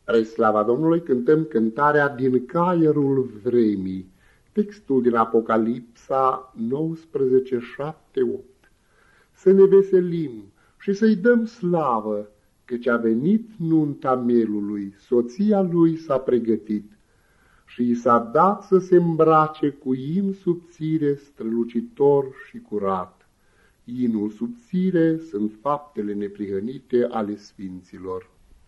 Spre slava Domnului cântăm cântarea Din caierul vremii, textul din Apocalipsa 19:7-8. Să ne veselim și să-i dăm slavă, căci a venit nunta mielului, soția lui s-a pregătit și i s-a dat să se îmbrace cu in subțire, strălucitor și curat. Inul subțire sunt faptele neprihănite ale sfinților.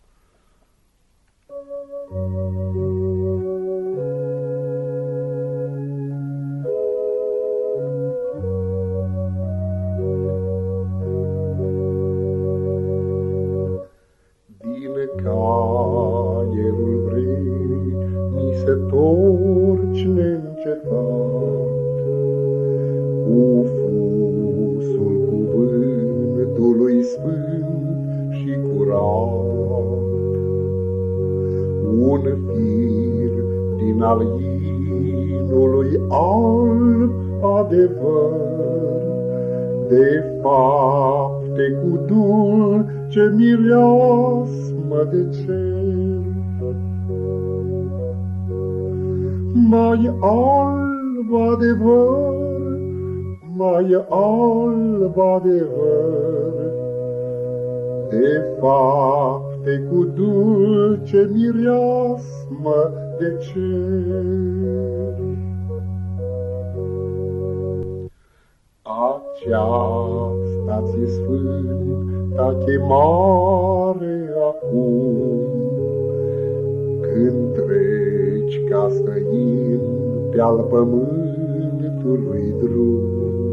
Din caierul vremii se torci neîncetat, cu fusul cuvântului sfânt și curat. Un fir din al inului alb adevăr, de fapte cu dulce mireasmă de cer. Mai alb adevăr, mai alb adevăr, de fapte cu dulce mireasmă de cer. Aceasta ți-e sfânta chemare acum, când treci ca străin pe-al pământului drum.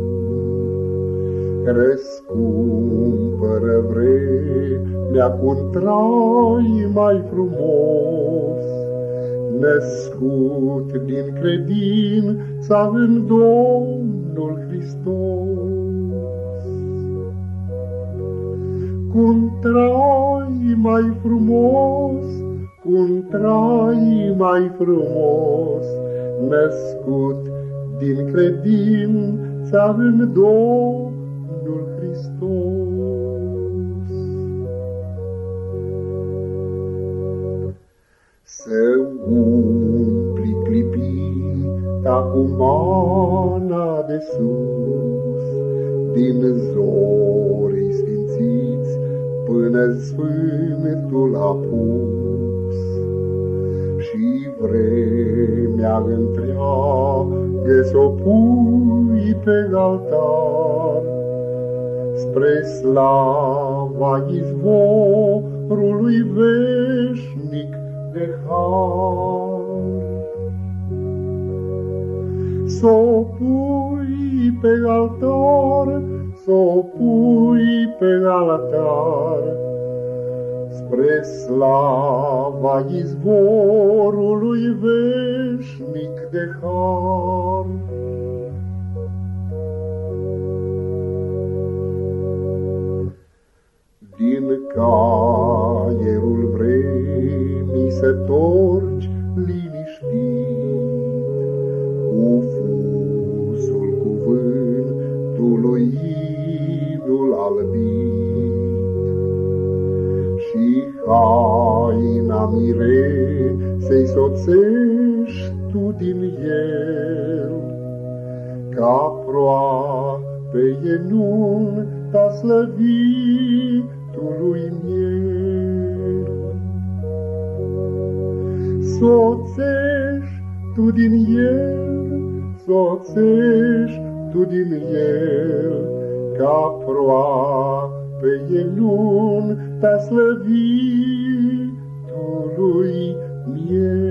Răscumpără vremea cu-n trai mai frumos, născut din credința în Domnul Hristos. Cu-n trai mai frumos, cu-n trai mai frumos, născut din credința în Domnul Hristos. Să umpli clipita cu mana de sus, din zorii sfințiți până Sfântul apus, și vremea întreagă s-o pui pe altar, spre slava izvorului veșnic de har. S-o pui pe altar, s-o pui pe altar, spre slava izvorului veșnic de har. Din caierul vremii se torci liniștit, cu fusul cuvântului inul albit, și haina miresei soțești tu din el, ca proape e nunta slăvitului miel. Soțești tu din el, soțești tu din el, ca proape e nunta slăvitului miel.